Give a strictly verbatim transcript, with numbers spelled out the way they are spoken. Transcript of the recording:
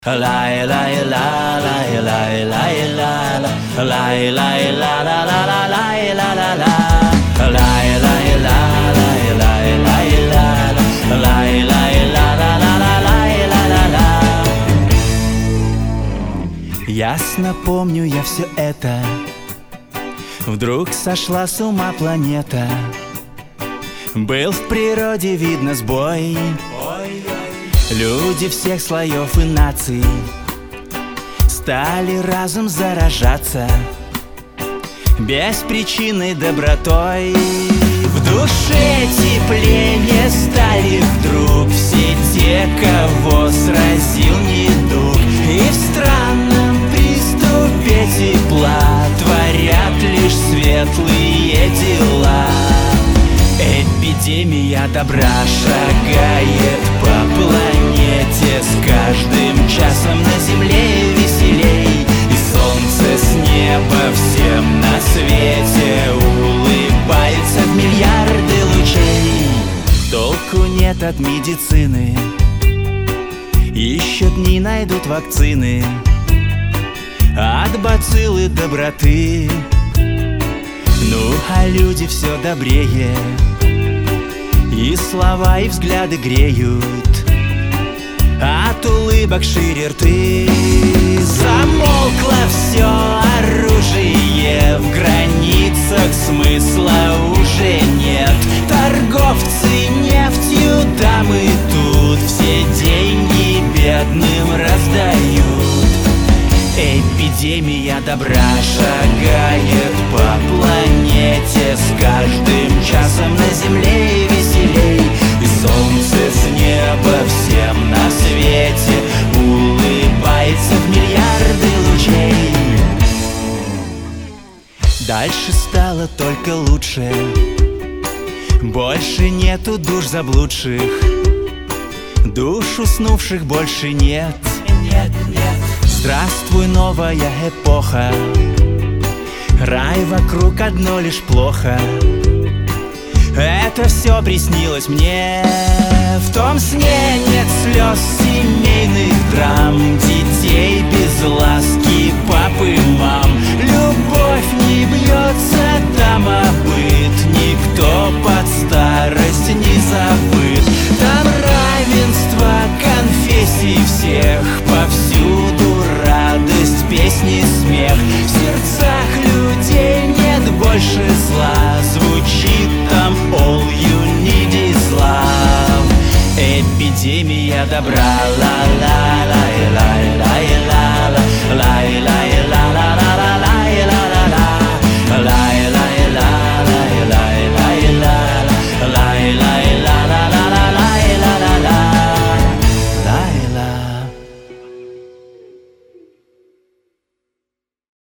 Лай лай ла лай лай лай ла ла лай лай ла ла ла ла лай ла ла ла лай лай ла лай лай лай ла ла лай лай ла ла ла ла лай ла ла ла. Ясно помню я все это. Вдруг сошла с ума планета. Был в природе видно сбой. Люди всех слоев и наций стали разом заражаться беспричинной добротой. В душе теплее стали вдруг все те, кого сразил недуг, и в странном приступе тепла творят лишь светлые дела. Эпидемия добра шагает по планете, с каждым часом на земле веселей, и солнце с неба всем на свете улыбается в миллиарды лучей. Толку нет от медицины, еще дни найдут вакцины от бациллы доброты. Ну, а люди все добрее, и слова, и взгляды греют, от улыбок шире рты. Замолкло все оружие, в границах смысла уже нет. Торговцы нефтью там и тут все деньги бедным раздают. Эпидемия добра шагает по планете, с каждым часом на земле веселей, и солнце с неба всем на свете улыбается в миллиарды лучей. Дальше стало только лучше, больше нету душ заблудших, душ уснувших больше нет. Нет, нет. Здравствуй, новая эпоха, рай вокруг, одно лишь плохо. Это все приснилось мне. В том сне нет слез, семейных драм, детей без ласки папы, мам. Любовь не бьется там, а быт никто под старость не забыт. Там равенство конфессий всех, повсюду радость, песни, смех. В сердцах людей нет больше зла, звучит там all you need is love. Эпидемия добра.